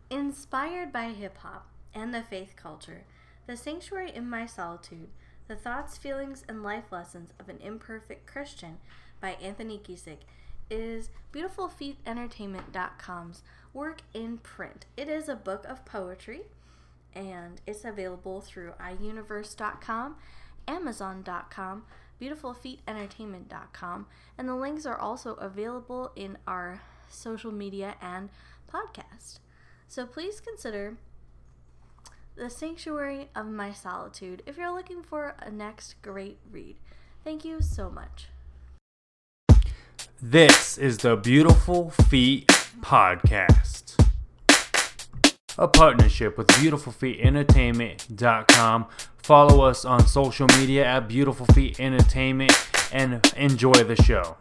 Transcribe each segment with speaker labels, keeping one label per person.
Speaker 1: Inspired by hip hop and the faith culture, The Sanctuary in My Solitude, The Thoughts, Feelings, and Life Lessons of an Imperfect Christian by Anthony Giesick is BeautifulFeetEntertainment.com's work in print. It is a book of poetry, and it's available through iUniverse.com, Amazon.com, BeautifulFeetEntertainment.com, and the links are also available in our social media and podcast. So please consider The Sanctuary of My Solitude if you're looking for a next great read. Thank you so much.
Speaker 2: This is the Beautiful Feet Podcast, a partnership with BeautifulFeetEntertainment.com. Follow us on social media at Beautiful Feet Entertainment and enjoy the show.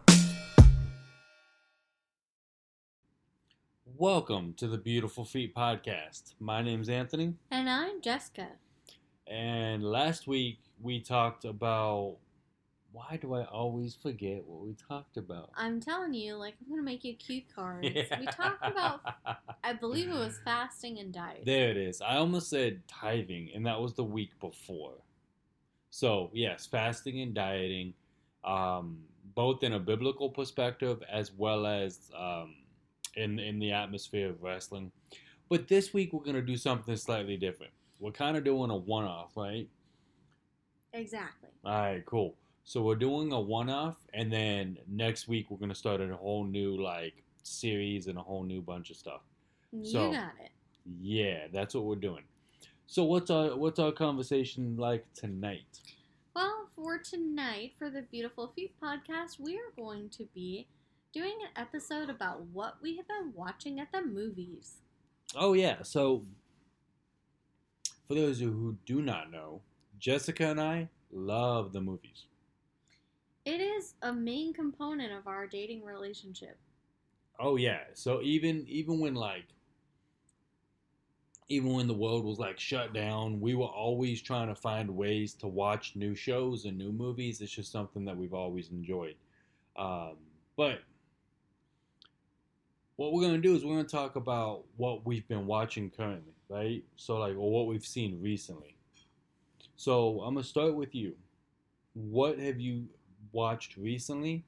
Speaker 2: Welcome to the Beautiful Feet Podcast. My name's Anthony.
Speaker 1: And I'm Jessica.
Speaker 2: And last week we talked about... Why do I always forget what we talked about?
Speaker 1: I'm telling you, I'm going to make you cue cards. Yeah. We talked about, I believe it was fasting and dieting.
Speaker 2: There it is. I almost said tithing, and that was the week before. So, yes, fasting and dieting, both in a biblical perspective as well as in the atmosphere of wrestling. But this week we're going to do something slightly different. We're kind of doing a one-off, right?
Speaker 1: Exactly.
Speaker 2: All right, cool. So we're doing a one-off, and then next week we're going to start a whole new, series and a whole new bunch of stuff.
Speaker 1: You got it.
Speaker 2: Yeah, that's what we're doing. So what's our conversation like tonight?
Speaker 1: Well, for tonight, for the Beautiful Feet Podcast, we are going to be doing an episode about what we have been watching at the movies.
Speaker 2: Oh, yeah. So for those who do not know, Jessica and I love the movies.
Speaker 1: It is a main component of our dating relationship.
Speaker 2: Oh yeah. So even when the world was shut down, we were always trying to find ways to watch new shows and new movies. It's just something that we've always enjoyed. But what we're gonna do is we're gonna talk about what we've been watching currently, right? So or what we've seen recently. So I'm gonna start with you. What have you watched recently?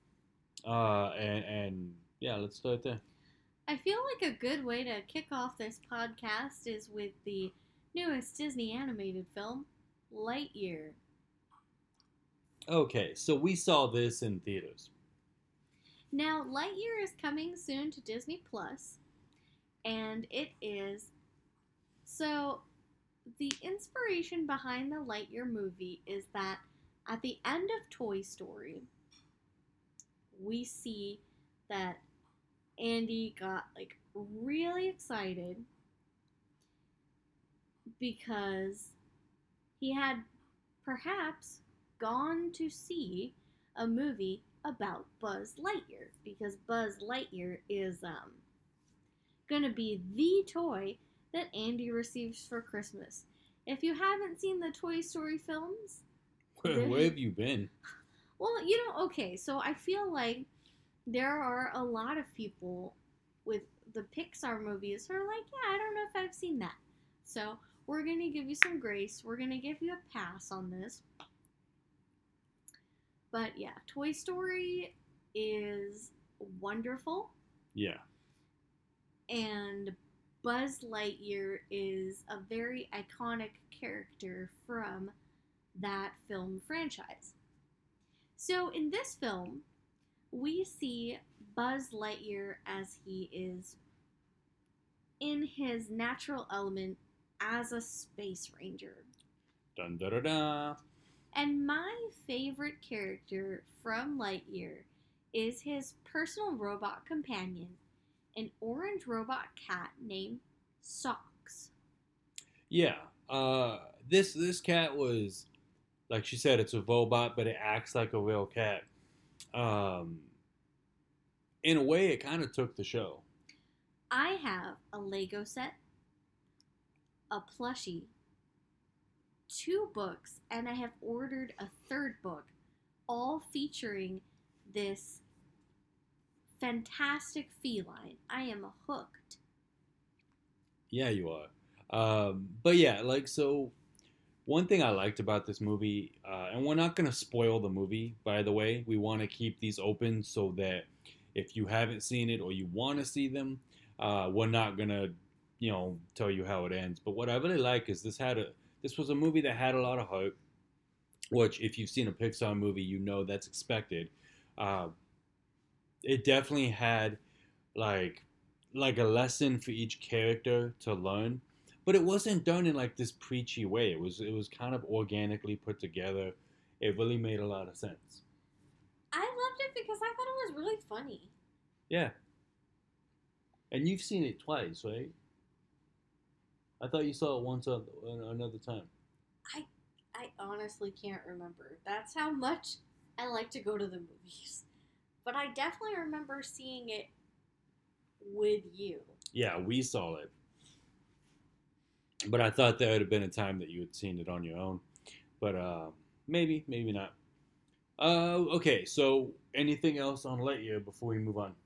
Speaker 2: And yeah, let's start there.
Speaker 1: I feel like a good way to kick off this podcast is with the newest Disney animated film, Lightyear.
Speaker 2: Okay, so we saw this in theaters.
Speaker 1: Now, Lightyear is coming soon to Disney Plus, and it is... So, the inspiration behind the Lightyear movie is that at the end of Toy Story, we see that Andy got really excited because he had perhaps gone to see a movie about Buzz Lightyear, because Buzz Lightyear is gonna be the toy that Andy receives for Christmas. If you haven't seen the Toy Story films,
Speaker 2: where have you been?
Speaker 1: Well, okay, so I feel like there are a lot of people with the Pixar movies who are like, yeah, I don't know if I've seen that. So we're going to give you some grace. We're going to give you a pass on this. But yeah, Toy Story is wonderful.
Speaker 2: Yeah.
Speaker 1: And Buzz Lightyear is a very iconic character from that film franchise. So in this film, we see Buzz Lightyear as he is in his natural element as a space ranger.
Speaker 2: Dun da da da.
Speaker 1: And my favorite character from Lightyear is his personal robot companion, an orange robot cat named Socks.
Speaker 2: Yeah. This cat was, like she said, it's a robot, but it acts like a real cat. In a way, it kind of took the show.
Speaker 1: I have a Lego set, a plushie, 2 books, and I have ordered a 3rd book, all featuring this fantastic feline. I am hooked.
Speaker 2: Yeah, you are. But yeah, like so. One thing I liked about this movie, and we're not gonna spoil the movie, by the way. We want to keep these open so that if you haven't seen it or you want to see them, we're not gonna, tell you how it ends. But what I really like is this was a movie that had a lot of heart. Which, if you've seen a Pixar movie, you know that's expected. Uh, it definitely had like like a lesson for each character to learn, but it wasn't done in like this preachy way. It was kind of organically put together. It really made a lot of sense.
Speaker 1: I loved it because I thought it was really funny.
Speaker 2: Yeah, and you've seen it twice, right? I thought you saw it once another time.
Speaker 1: I I honestly can't remember. That's how much I like to go to the movies. But I definitely remember seeing it with you.
Speaker 2: Yeah, we saw it, but I thought there would have been a time that you had seen it on your own. But maybe not. Okay. So anything else on Lightyear before we move on?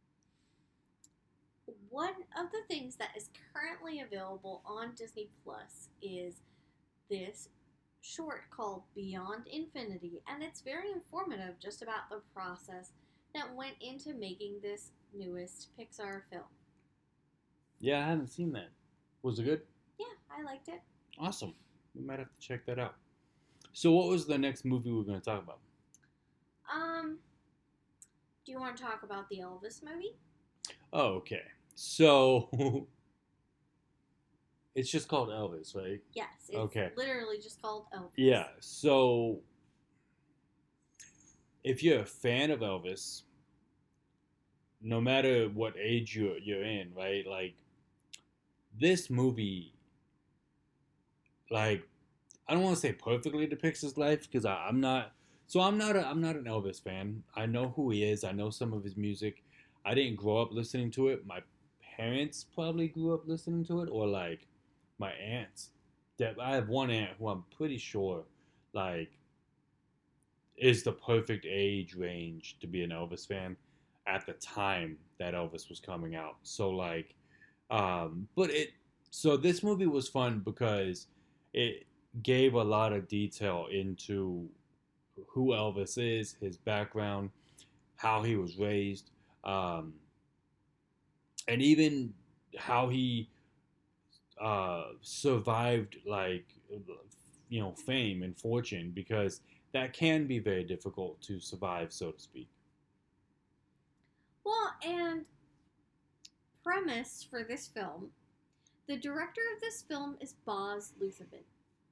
Speaker 1: One of the things that is currently available on Disney Plus is this short called Beyond Infinity, and it's very informative just about the process that went into making this newest Pixar film.
Speaker 2: Yeah, I haven't seen that. Was it good?
Speaker 1: Yeah, I liked it.
Speaker 2: Awesome. We might have to check that out. So, what was the next movie we are going to talk about?
Speaker 1: Um, do you want to talk about the Elvis movie?
Speaker 2: Oh, okay. So, it's just called Elvis, right?
Speaker 1: Yes, it's
Speaker 2: Okay.
Speaker 1: literally just called Elvis.
Speaker 2: Yeah. So, if you're a fan of Elvis, no matter what age you're in, right? Like this movie, like I don't want to say perfectly depicts his life because I'm not. So I'm not an Elvis fan. I know who he is. I know some of his music. I didn't grow up listening to it. My parents probably grew up listening to it, or like my aunts. That I have one aunt who I'm pretty sure, like, is the perfect age range to be an Elvis fan at the time that Elvis was coming out. So like, but it so this movie was fun because it gave a lot of detail into who Elvis is, his background, how he was raised, um, and even how he survived like fame and fortune because that can be very difficult to survive, so to speak.
Speaker 1: Well, and premise for this film, the director of this film is Boz Luhrmann.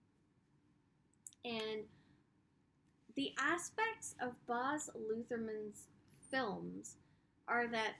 Speaker 1: And the aspects of Boz Luhrmann's films are that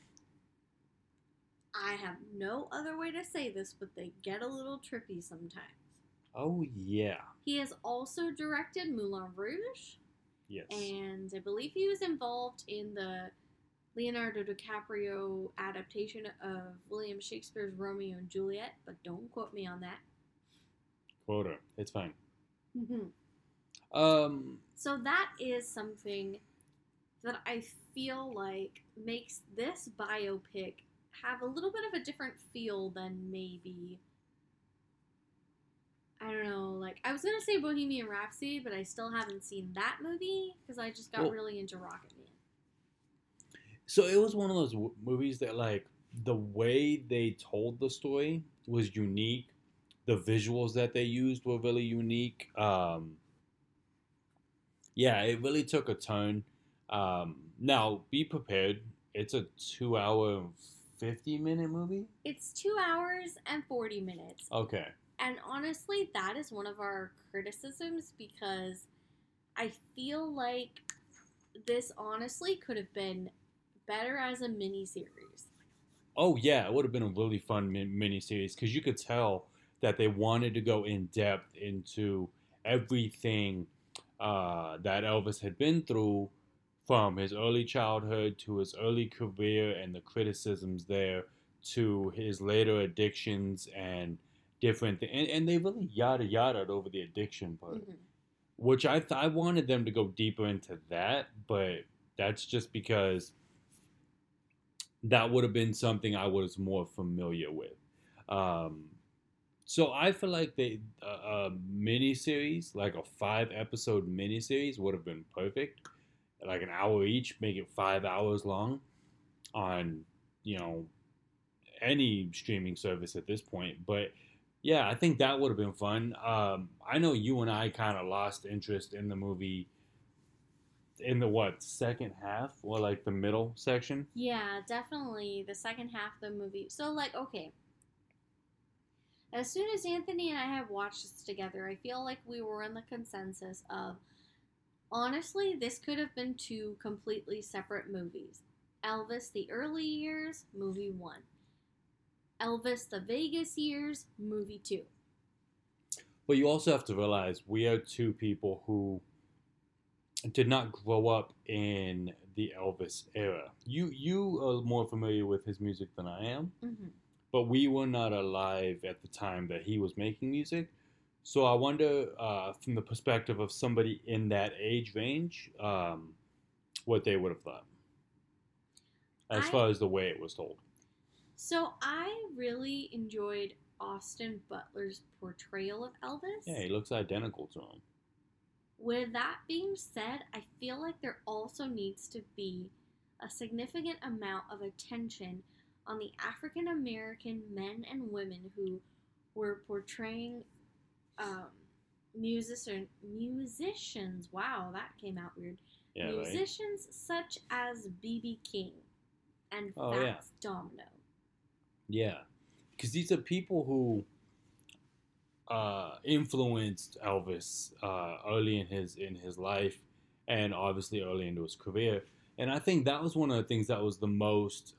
Speaker 1: I have no other way to say this, but they get a little trippy sometimes.
Speaker 2: Oh yeah,
Speaker 1: He has also directed Moulin Rouge,
Speaker 2: yes.
Speaker 1: and I believe he was involved in the Leonardo DiCaprio adaptation of William Shakespeare's Romeo and Juliet, but don't quote me on that.
Speaker 2: Quota. It's fine.
Speaker 1: Mm-hmm.
Speaker 2: Um,
Speaker 1: So that is something that I feel like makes this biopic have a little bit of a different feel than maybe, I don't know, like I was gonna say Bohemian Rhapsody, but I still haven't seen that movie because I just got
Speaker 2: well,
Speaker 1: really into Rocket Man.
Speaker 2: so it was one of those movies that like the way they told the story was unique. The visuals that they used were really unique. Yeah, it really took a turn. Now, be prepared. It's a 2 hour and 50-minute movie.
Speaker 1: It's 2 hours and 40 minutes.
Speaker 2: Okay.
Speaker 1: And honestly, that is one of our criticisms because I feel like this honestly could have been better as a mini series.
Speaker 2: Oh yeah, it would have been a really fun mini series because you could tell that they wanted to go in depth into everything that Elvis had been through from his early childhood to his early career and the criticisms there to his later addictions and different things. And they really yada yada over the addiction part,
Speaker 1: Mm-hmm.
Speaker 2: which I wanted them to go deeper into that, but that's just because that would have been something I was more familiar with. Um, so I feel like a mini series, like a 5 episode mini series, would have been perfect. Like an hour each, make it 5 hours long on, you know, any streaming service at this point. But yeah, I think that would have been fun. I know you and I kind of lost interest in the movie in the what, second half or like the middle section.
Speaker 1: Yeah, definitely the second half of the movie. So, like, okay, as soon as Anthony and I have watched this together, I feel like we were in the consensus of honestly, this could have been two completely separate movies. Elvis the early years, movie 1. Elvis the Vegas years, movie 2.
Speaker 2: But you also have to realize we are two people who did not grow up in the Elvis era. You are more familiar with his music than I am,
Speaker 1: Mm-hmm.
Speaker 2: but we were not alive at the time that he was making music. So I wonder, from the perspective of somebody in that age range, what they would have thought as
Speaker 1: I
Speaker 2: far as the way it was told.
Speaker 1: So I really enjoyed Austin Butler's portrayal of Elvis.
Speaker 2: Yeah, he looks identical to him.
Speaker 1: With that being said, I feel like there also needs to be a significant amount of attention on the African American men and women who were portraying um, musicians. Wow, that came out weird.
Speaker 2: Yeah, right.
Speaker 1: Musicians such as B.B. King and
Speaker 2: Oh,
Speaker 1: Fats
Speaker 2: yeah.
Speaker 1: Domino.
Speaker 2: Yeah, because these are people who influenced Elvis early in his life, and obviously early into his career. And I think that was one of the things that was the most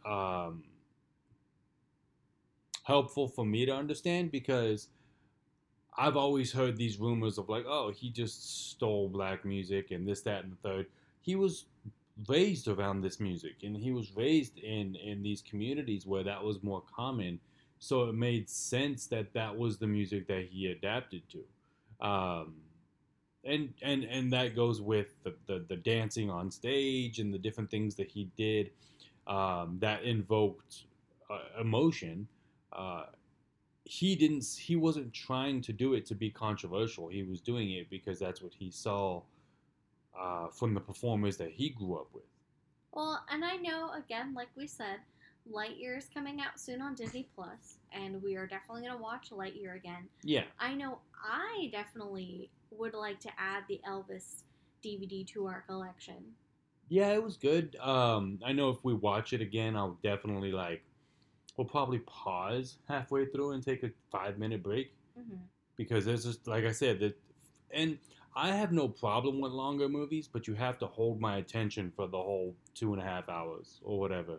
Speaker 2: helpful for me to understand, because I've always heard these rumors of like, oh, he just stole black music and this, that, and the third. He was raised around this music, and he was raised in these communities where that was more common. So it made sense that that was the music that he adapted to. And that goes with the dancing on stage and the different things that he did that invoked emotion. Uh, he wasn't trying to do it to be controversial. He was doing it because that's what he saw from the performers that he grew up with.
Speaker 1: Well, and I know, again, like we said, Lightyear is coming out soon on Disney Plus, and we are definitely going to watch Lightyear again.
Speaker 2: Yeah.
Speaker 1: I know I definitely would like to add the Elvis DVD to our collection.
Speaker 2: Yeah, it was good. I know if we watch it again, I'll definitely we'll probably pause halfway through and take a 5 minute break,
Speaker 1: Mm-hmm.
Speaker 2: because there's just, like I said, that, and I have no problem with longer movies, but you have to hold my attention for the whole 2.5 hours or whatever.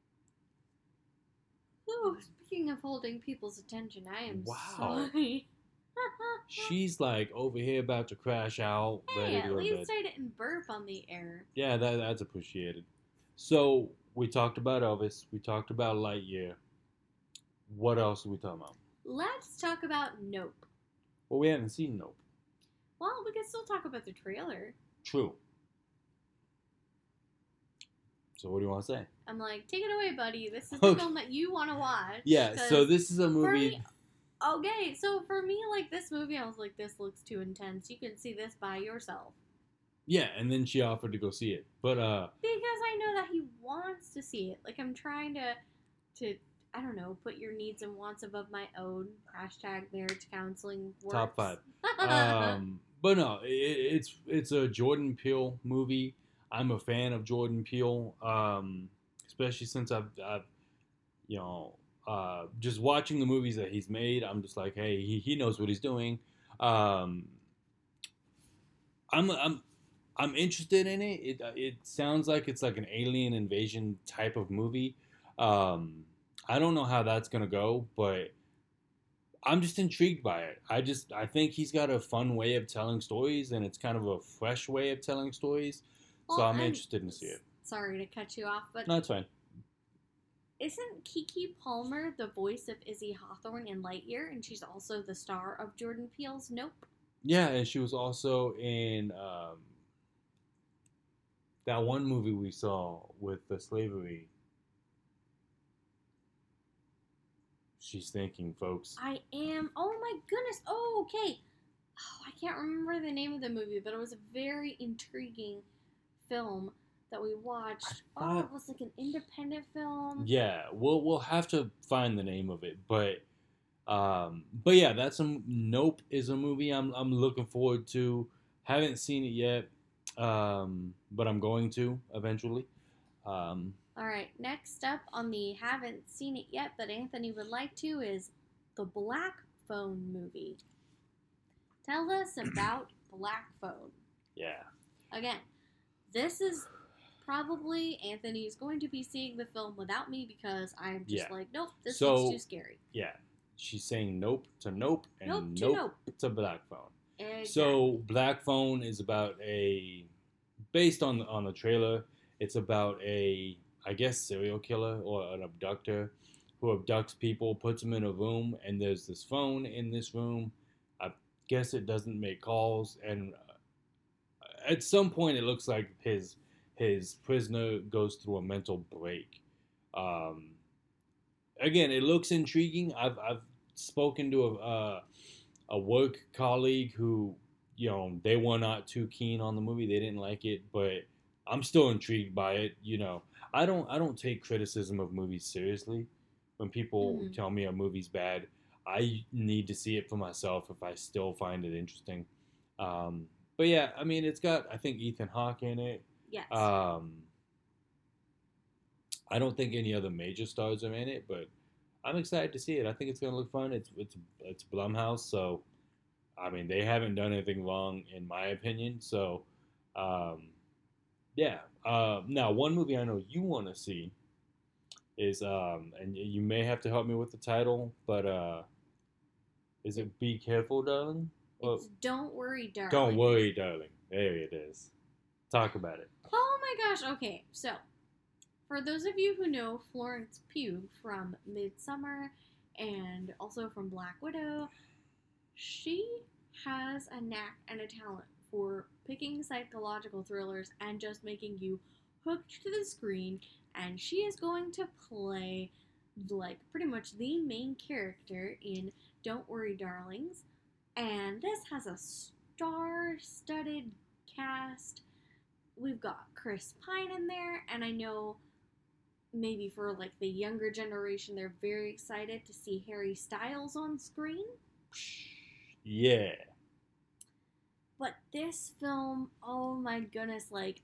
Speaker 1: Oh, speaking of holding people's attention, I am
Speaker 2: Wow.
Speaker 1: sorry.
Speaker 2: She's like over here about to crash out, ready
Speaker 1: Hey,
Speaker 2: to
Speaker 1: at
Speaker 2: go to bed.
Speaker 1: least I didn't burp on the air.
Speaker 2: Yeah, that's appreciated. So we talked about Elvis. We talked about Lightyear. What else are we talking about?
Speaker 1: Let's talk about Nope.
Speaker 2: Well, we haven't seen Nope.
Speaker 1: Well, we can still talk about the trailer.
Speaker 2: True. So what do you want to say?
Speaker 1: I'm like, take it away, buddy. This is the
Speaker 2: Okay.
Speaker 1: film that you want to watch.
Speaker 2: Yeah, so
Speaker 1: 'cause
Speaker 2: this is a
Speaker 1: for
Speaker 2: movie.
Speaker 1: me- Okay, so for me, like this movie, I was like, this looks too intense. You can see this by yourself.
Speaker 2: Yeah, and then she offered to go see it. But
Speaker 1: Because I know that he wants to see it. Like I'm trying to I don't know, put your needs and wants above my own. Hashtag marriage counseling works.
Speaker 2: top 5. But no, it's a Jordan Peele movie. I'm a fan of Jordan Peele, especially since I've you know, just watching the movies that he's made. I'm just like, hey, he knows what he's doing. Um, I'm interested in it. It sounds like it's like an alien invasion type of movie. I don't know how that's gonna go, but I'm just intrigued by it. I think he's got a fun way of telling stories, and it's kind of a fresh way of telling stories. So
Speaker 1: Well,
Speaker 2: I'm
Speaker 1: and
Speaker 2: interested to see it.
Speaker 1: Sorry to cut you off, but
Speaker 2: No, it's fine.
Speaker 1: isn't Kiki Palmer the voice of Izzy Hawthorne in Lightyear, and she's also the star of Jordan Peele's Nope?
Speaker 2: Yeah, and she was also in that one movie we saw with the slavery. she's thinking, folks.
Speaker 1: I am. Oh my goodness. Oh, okay. Oh, I can't remember the name of the movie, but it was a very intriguing film that we watched. Oh, it was like an independent film.
Speaker 2: Yeah, we'll have to find the name of it, but yeah, that's a Nope is a movie I'm looking forward to. Haven't seen it yet, but I'm going to eventually. Um,
Speaker 1: All right, next up on the haven't seen it yet, but Anthony would like to is the Black Phone movie. Tell us about Black Phone.
Speaker 2: yeah.
Speaker 1: Again, this is probably Anthony's going to be seeing the film without me because I'm just like, nope, this looks too scary.
Speaker 2: Yeah, she's saying nope to nope and
Speaker 1: nope
Speaker 2: to Black Phone.
Speaker 1: Exactly.
Speaker 2: So Black Phone is based on the trailer. It's about I guess serial killer or an abductor who abducts people, puts them in a room, and there's this phone in this room. I guess it doesn't make calls, and at some point it looks like his prisoner goes through a mental break. Um, Again, it looks intriguing. I've spoken to a work colleague who, they were not too keen on the movie. They didn't like it, but I'm still intrigued by it. I don't take criticism of movies seriously. When people tell me a movie's bad, I need to see it for myself if I still find it interesting. But yeah, I mean, it's got, I think, Ethan Hawke in it.
Speaker 1: Yes.
Speaker 2: I don't think any other major stars are in it, but I'm excited to see it. I think it's gonna look fun. It's Blumhouse, so I mean they haven't done anything wrong in my opinion. So um, yeah. Now one movie I know you want to see is and you may have to help me with the title, but is it Be Careful, Darling?
Speaker 1: It's Don't Worry, Darling.
Speaker 2: Don't Worry, Darling. There it is. Talk about it.
Speaker 1: Oh my gosh. Okay, so for those of you who know Florence Pugh from Midsommar and also from Black Widow, she has a knack and a talent for picking psychological thrillers and just making you hooked to the screen, and she is going to play like pretty much the main character in Don't Worry, Darlings, and this has a star-studded cast. We've got Chris Pine in there, and I know maybe for like the younger generation, they're very excited to see Harry Styles on screen.
Speaker 2: Yeah.
Speaker 1: But this film, oh my goodness, like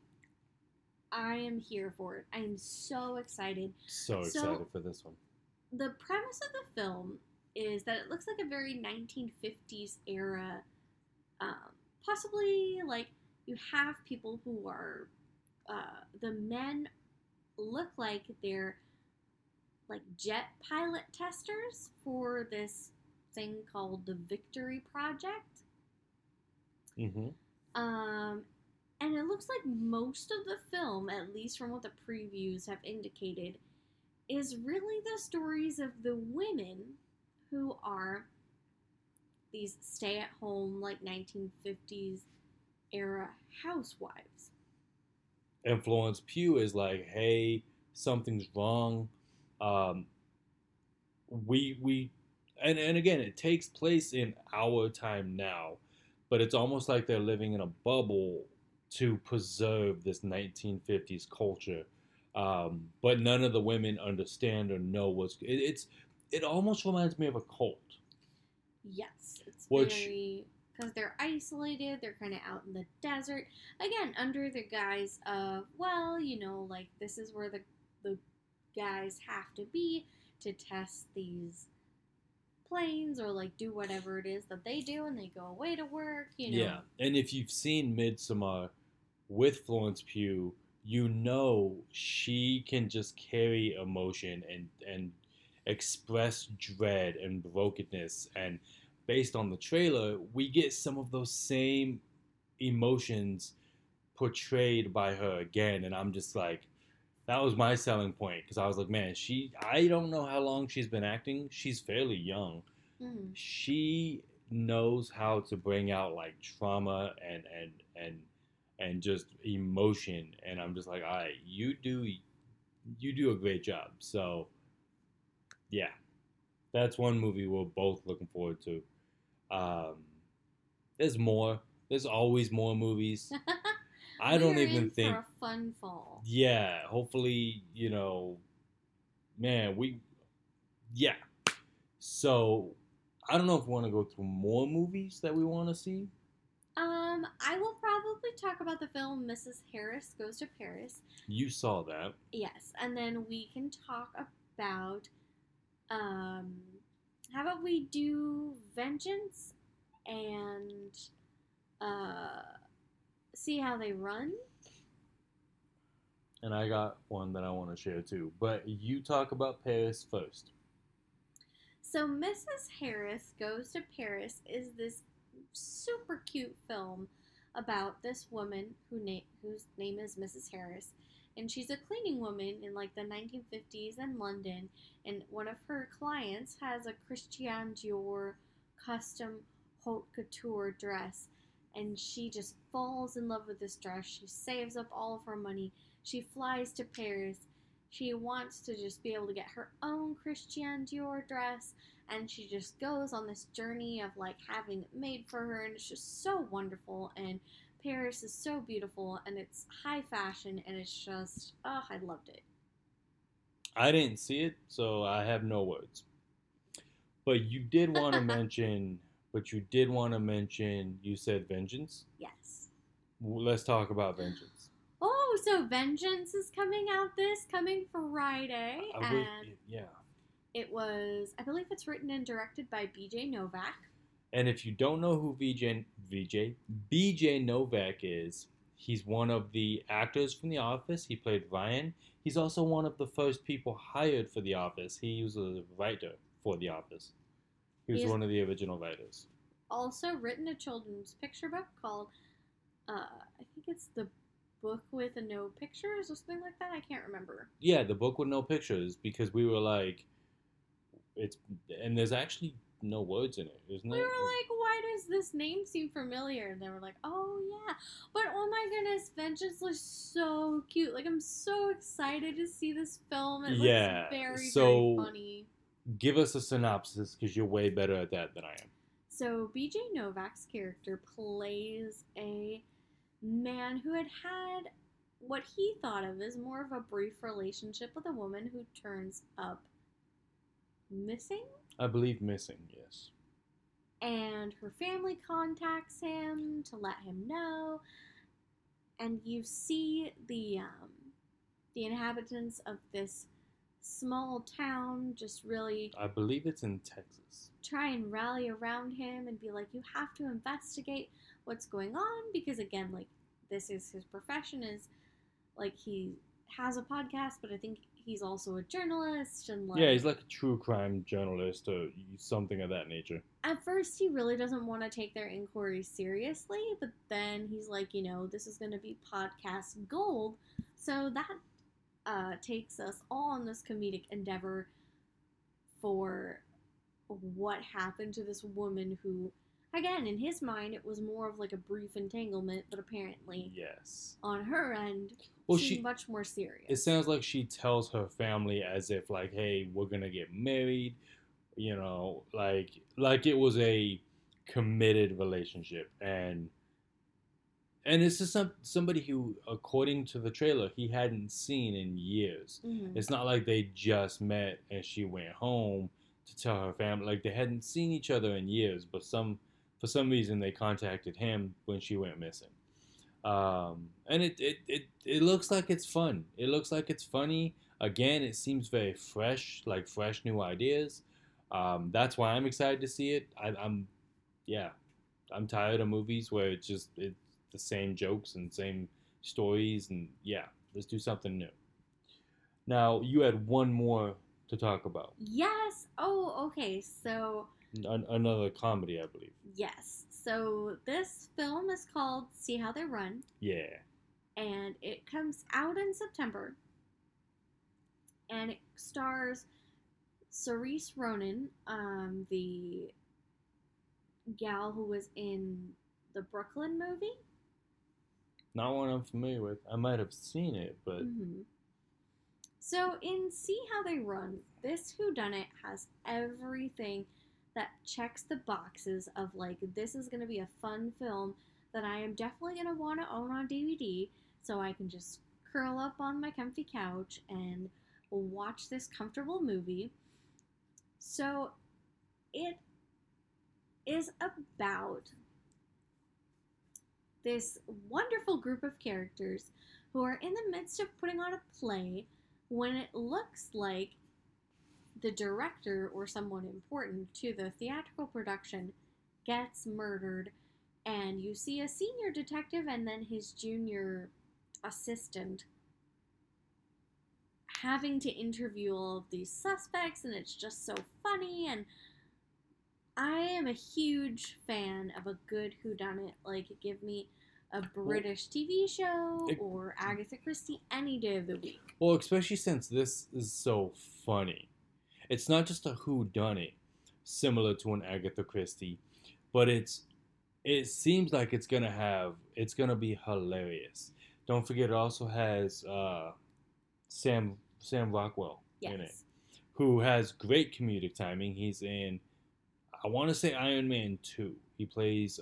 Speaker 1: I am here for it. I'm so excited.
Speaker 2: So excited for this one.
Speaker 1: The premise of the film is that it looks like a very 1950s era, possibly like you have people who are, the men look like they're like jet pilot testers for this thing called the Victory Project.
Speaker 2: Mm-hmm.
Speaker 1: And it looks like most of the film, at least from what the previews have indicated, is really the stories of the women who are these stay-at-home, like 1950s era housewives.
Speaker 2: And Florence Pugh is like, hey, something's wrong. And again, it takes place in our time now, but it's almost like they're living in a bubble to preserve this 1950s culture. But none of the women understand or know it almost reminds me of a cult.
Speaker 1: Yes, it's very, because they're isolated, they're kind of out in the desert, again, under the guise of, well, like, this is where the guys have to be to test these planes or, like, do whatever it is that they do, and they go away to work,
Speaker 2: Yeah, and if you've seen Midsommar with Florence Pugh, she can just carry emotion and express dread and brokenness, and based on the trailer, we get some of those same emotions portrayed by her again, and I'm just like, that was my selling point, because I was like, man, I don't know how long she's been acting. She's fairly young.
Speaker 1: Mm-hmm.
Speaker 2: She knows how to bring out like trauma and just emotion, and I'm just like, all right, you do a great job. So yeah. That's one movie we're both looking forward to. Um, there's more. There's always more movies. I don't
Speaker 1: We're
Speaker 2: even
Speaker 1: in
Speaker 2: think.
Speaker 1: for a fun fall.
Speaker 2: Yeah, hopefully, man, yeah. So, I don't know if we want to go through more movies that we want to see.
Speaker 1: I will probably talk about the film Mrs. Harris Goes to Paris.
Speaker 2: You saw that.
Speaker 1: Yes, and then we can talk about how about we do Vengeance and uh see how they run.
Speaker 2: And I got one that I want to share too. But you talk about Paris first.
Speaker 1: So Mrs. Harris Goes to Paris is this super cute film about this woman whose name is Mrs. Harris, and she's a cleaning woman in like the 1950s in London, and one of her clients has a Christian Dior custom haute couture dress, and she just falls in love with this dress. She saves up all of her money. She flies to Paris. She wants to just be able to get her own Christian Dior dress, and she just goes on this journey of like having it made for her, and it's just so wonderful. And Paris is so beautiful, and it's high fashion, and it's just, oh, I loved it.
Speaker 2: I didn't see it, so I have no words. But you did want to mention. But you did want to mention. You said Vengeance.
Speaker 1: Yes.
Speaker 2: Let's talk about Vengeance.
Speaker 1: Oh, so Vengeance is coming out this coming Friday, and
Speaker 2: yeah.
Speaker 1: it was, I believe it's written and directed by BJ Novak.
Speaker 2: And if you don't know who BJ Novak is, he's one of the actors from The Office. He played Ryan. He's also one of the first people hired for The Office. He was a writer for The Office. He was one of the original writers.
Speaker 1: Also written a children's picture book called, I think it's The Book with No Pictures or something like that. I can't remember.
Speaker 2: Yeah, The Book with No Pictures, because we were like, and there's actually no words in it, isn't it?
Speaker 1: We were like, why does this name seem familiar? And they were like, oh yeah. But oh my goodness, Vengeance looks so cute. Like, I'm so excited to see this film. It looks very funny.
Speaker 2: Give us a synopsis, because you're way better at that than I am.
Speaker 1: So BJ Novak's character plays a man who had what he thought of as more of a brief relationship with a woman who turns up missing.
Speaker 2: I believe missing, yes.
Speaker 1: And her family contacts him to let him know. And you see the inhabitants of this small town just really,
Speaker 2: I believe it's in Texas,
Speaker 1: try and rally around him and be like, you have to investigate what's going on, because again, like, this is his profession, is like, he has a podcast, but I think he's also a journalist, and like,
Speaker 2: yeah, he's like a true crime journalist or something of that nature.
Speaker 1: At first, he really doesn't want to take their inquiries seriously, but then he's like, this is going to be podcast gold, so that takes us all on this comedic endeavor for what happened to this woman who, again, in his mind, it was more of like a brief entanglement, but apparently,
Speaker 2: yes,
Speaker 1: on her end, seemed much more serious.
Speaker 2: It sounds like she tells her family as if like, hey, we're gonna get married, like it was a committed relationship, and it's just somebody who, according to the trailer, he hadn't seen in years.
Speaker 1: Mm-hmm.
Speaker 2: It's not like they just met and she went home to tell her family. Like, they hadn't seen each other in years, but for some reason they contacted him when she went missing. And it looks like it's fun. It looks like it's funny. Again, it seems very fresh, like fresh new ideas. That's why I'm excited to see it. I'm tired of movies where it's the same jokes and same stories, and let's do something new. Now, you had one more to talk about.
Speaker 1: Yes. Oh, okay. So
Speaker 2: another comedy, I believe.
Speaker 1: Yes. So this film is called See How They Run.
Speaker 2: Yeah.
Speaker 1: And it comes out in September. And it stars Cerise Ronan, the gal who was in the Brooklyn movie.
Speaker 2: Not one I'm familiar with. I might have seen it, but...
Speaker 1: Mm-hmm. So in See How They Run, this whodunit has everything that checks the boxes of like this is gonna be a fun film that I am definitely gonna want to own on DVD, so I can just curl up on my comfy couch and watch this comfortable movie. So it is about this wonderful group of characters who are in the midst of putting on a play when it looks like the director or someone important to the theatrical production gets murdered, and you see a senior detective and then his junior assistant having to interview all of these suspects, and it's just so funny. And I am a huge fan of a good whodunit. Like, give me a British TV show or Agatha Christie any day of the week.
Speaker 2: Well, especially since this is so funny. It's not just a whodunit, similar to an Agatha Christie, but it seems like it's gonna be hilarious. Don't forget, it also has Sam Rockwell in it,
Speaker 1: Yes.
Speaker 2: who has great comedic timing. He's in, I want to say, Iron Man 2. He plays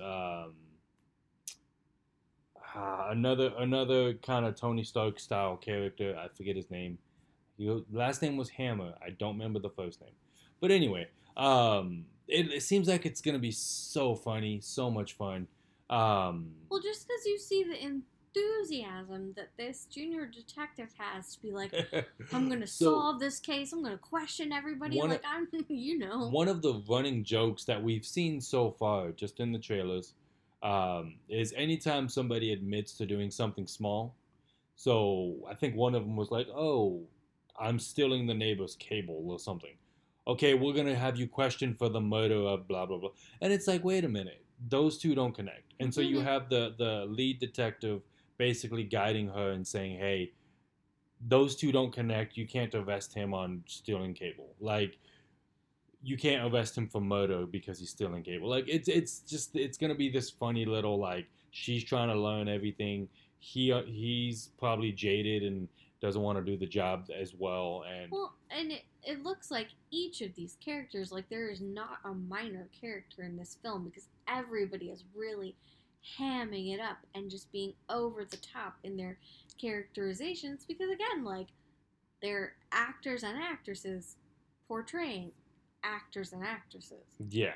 Speaker 2: another kind of Tony Stark style character. I forget his name. Last name was Hammer. I don't remember the first name. But anyway, it seems like it's gonna be so funny, so much fun.
Speaker 1: Well, just because you see the enthusiasm that this junior detective has to be like, I'm gonna solve this case. I'm gonna question everybody. Like I'm, you know.
Speaker 2: One of the running jokes that we've seen so far, just in the trailers, is anytime somebody admits to doing something small. So I think one of them was like, "Oh, I'm stealing the neighbor's cable or something." Okay, we're gonna have you questioned for the murder of blah blah blah. And it's like, wait a minute, those two don't connect. And so you have the lead detective basically guiding her and saying, "Hey, those two don't connect. You can't arrest him on stealing cable. Like, you can't arrest him for murder because he's stealing cable." Like, it's gonna be this funny little, like, she's trying to learn everything. He's probably jaded and doesn't want to do the job as well.
Speaker 1: And it looks like each of these characters, like there is not a minor character in this film because everybody is really hamming it up and just being over the top in their characterizations because again, like they're actors and actresses portraying actors and actresses.
Speaker 2: Yeah.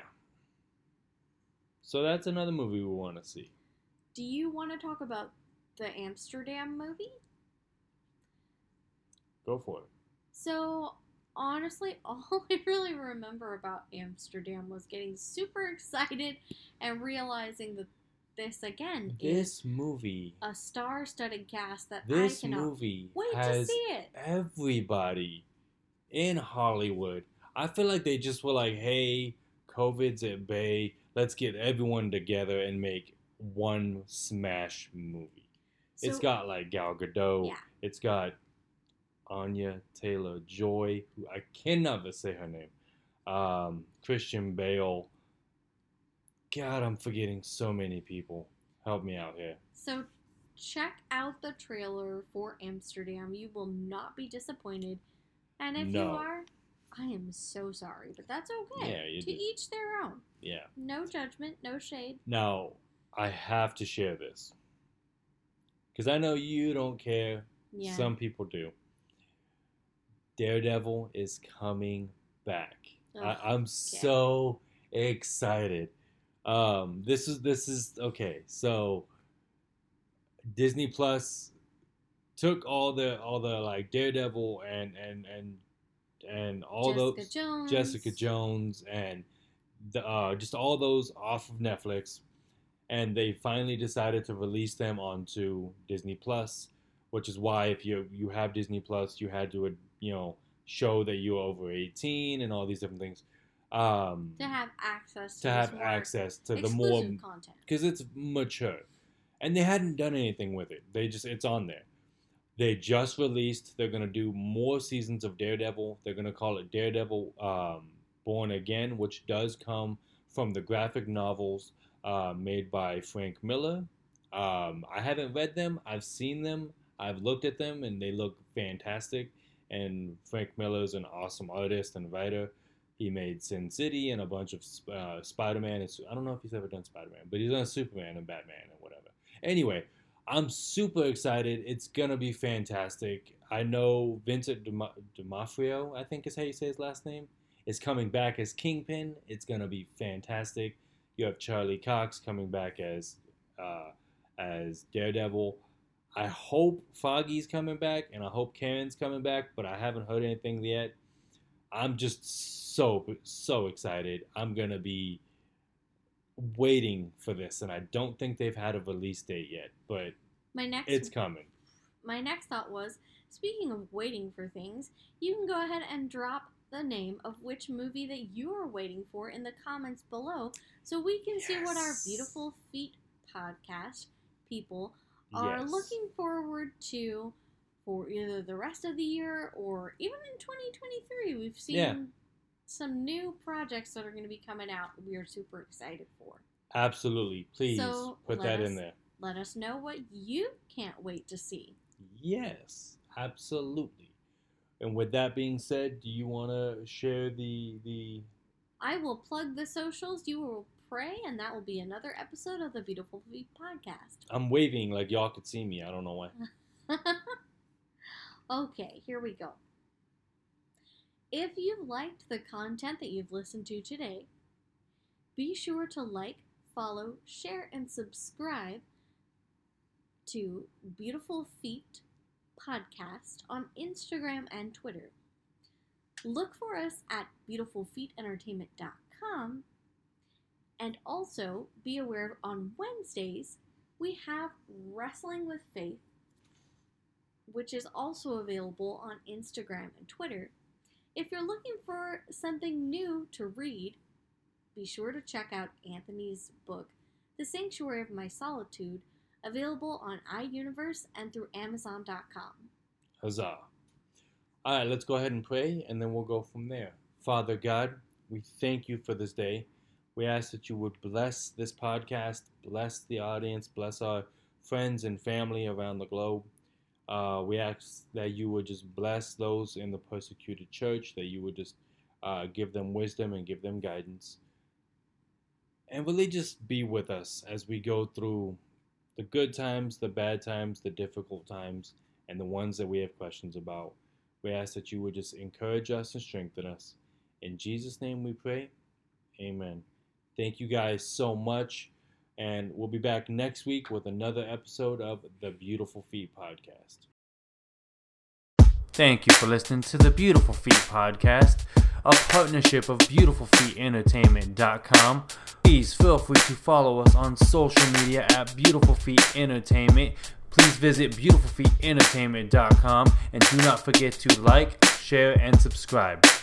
Speaker 2: So that's another movie we want to see.
Speaker 1: Do you want to talk about the Amsterdam movie?
Speaker 2: Go for it.
Speaker 1: So, honestly, all I really remember about Amsterdam was getting super excited and realizing that
Speaker 2: this movie,
Speaker 1: a star-studded cast that
Speaker 2: this
Speaker 1: I cannot
Speaker 2: movie
Speaker 1: wait
Speaker 2: has
Speaker 1: to see it.
Speaker 2: Everybody in Hollywood. I feel like they just were like, "Hey, COVID's at bay. Let's get everyone together and make one smash movie." So, it's got like Gal Gadot.
Speaker 1: Yeah.
Speaker 2: It's got Anya Taylor-Joy, who I can never say her name. Christian Bale. God, I'm forgetting so many people. Help me out here.
Speaker 1: So check out the trailer for Amsterdam. You will not be disappointed. And if you are, I am so sorry, but that's okay.
Speaker 2: Yeah,
Speaker 1: to each their own.
Speaker 2: Yeah.
Speaker 1: No judgment, no shade.
Speaker 2: Now, I have to share this. Because I know you don't care.
Speaker 1: Yeah.
Speaker 2: Some people do. Daredevil is coming back. I'm so excited. This is okay. So Disney Plus took all the like Daredevil and all Jessica Jones and just all those off of Netflix, and they finally decided to release them onto Disney Plus, which is why if you have Disney Plus, you had to show that you're over 18 and all these different things.
Speaker 1: To have access to
Speaker 2: the more
Speaker 1: content
Speaker 2: because it's mature, and they hadn't done anything with it. It's on there. They just released. They're gonna do more seasons of Daredevil. They're gonna call it Daredevil Born Again, which does come from the graphic novels made by Frank Miller. I haven't read them. I've seen them. I've looked at them, and they look fantastic. And Frank Miller is an awesome artist and writer. He made Sin City and a bunch of Spider-Man. I don't know if he's ever done Spider-Man, but he's done Superman and Batman and whatever. Anyway, I'm super excited. It's going to be fantastic. I know Vincent D'Onofrio, I think is how you say his last name, is coming back as Kingpin. It's going to be fantastic. You have Charlie Cox coming back as Daredevil. I hope Foggy's coming back, and I hope Karen's coming back, but I haven't heard anything yet. I'm just so excited. I'm going to be waiting for this, and I don't think they've had a release date yet, but it's coming.
Speaker 1: My next thought was, speaking of waiting for things, you can go ahead and drop the name of which movie that you are waiting for in the comments below, so we can see what our Beautiful Feet podcast people are looking forward to for either the rest of the year or even in 2023. We've seen some new projects that are going to be coming out we are super excited for.
Speaker 2: Absolutely. Please put that in there.
Speaker 1: Let us know what you can't wait to see.
Speaker 2: Yes, absolutely. And with that being said, do you want to share the...
Speaker 1: I will plug the socials. You will pray, and that will be another episode of the Beautiful Feet podcast.
Speaker 2: I'm waving like y'all could see me. I don't know why.
Speaker 1: Okay, here we go. If you've liked the content that you've listened to today, be sure to like, follow, share, and subscribe to Beautiful Feet podcast on Instagram and Twitter. Look for us at beautifulfeetentertainment.com, and also be aware on Wednesdays we have Wrestling with Faith, which is also available on Instagram and Twitter. If you're looking for something new to read, be sure to check out Anthony's book, The Sanctuary of My Solitude, available on iUniverse and through Amazon.com.
Speaker 2: Huzzah. All right, let's go ahead and pray, and then we'll go from there. Father God, we thank you for this day. We ask that you would bless this podcast, bless the audience, bless our friends and family around the globe. We ask that you would just bless those in the persecuted church, that you would just give them wisdom and give them guidance. And really just be with us as we go through the good times, the bad times, the difficult times, and the ones that we have questions about. We ask that you would just encourage us and strengthen us. In Jesus' name we pray. Amen. Thank you guys so much. And we'll be back next week with another episode of the Beautiful Feet podcast. Thank you for listening to the Beautiful Feet podcast, a partnership of BeautifulFeetEntertainment.com. Please feel free to follow us on social media at Beautiful Feet Entertainment. Please visit BeautifulFeetEntertainment.com and do not forget to like, share, and subscribe.